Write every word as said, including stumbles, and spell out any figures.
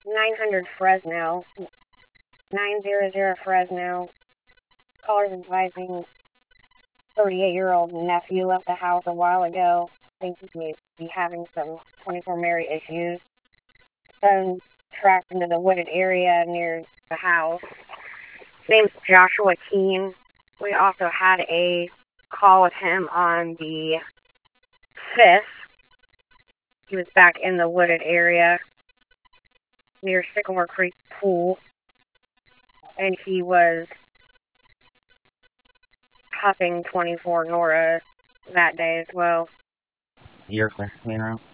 nine hundred Fresno. nine hundred Fresno. Callers advising thirty-eight-year-old nephew left the house a while ago. Think he may be having some twenty-four Mary issues. Son tracked into the wooded area near the house. His name's Joshua Keene. We also had a call with him on the fifth. He was back in the wooded area near Sycamore Creek Pool, and he was huffing twenty-four Nora that day as well. You're clear, clean room.